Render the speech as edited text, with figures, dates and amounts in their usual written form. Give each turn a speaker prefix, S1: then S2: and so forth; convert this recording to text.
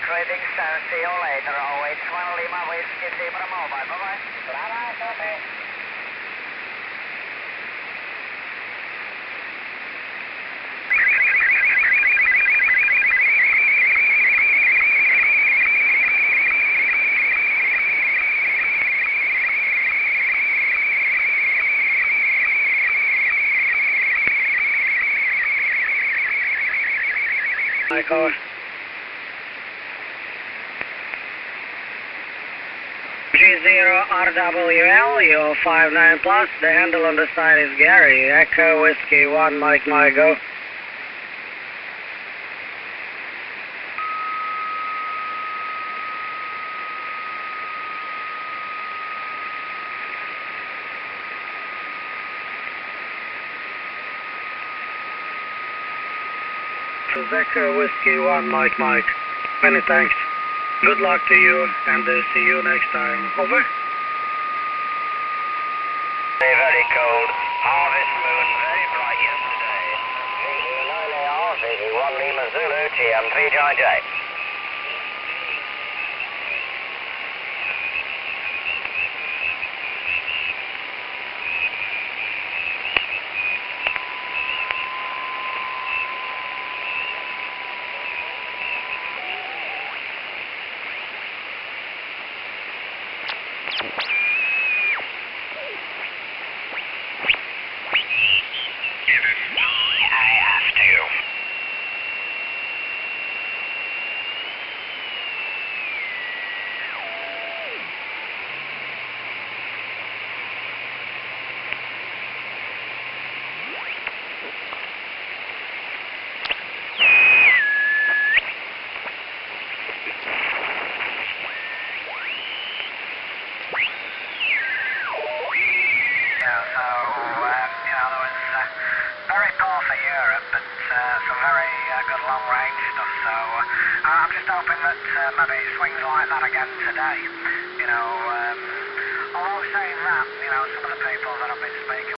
S1: Greetings, see you later. Always one Lima Whiskey Zebra Mobile. Bye-bye. Bye-bye, copy.
S2: Michael. G0RWL, you're 59 plus, the handle on the side is Gary, Echo Whiskey 1 Mike go. This is Echo Whiskey 1 Mike. Many thanks. Good luck to you, and see you next time. Over.
S1: Very cold. Harvest moon, very bright yesterday. VE9AR, 1 Lima Zulu, TM3JJ. Very poor for Europe, but some very good long-range stuff, so I'm just hoping that maybe it swings like that again today. Although saying that, some of the people that I've been speaking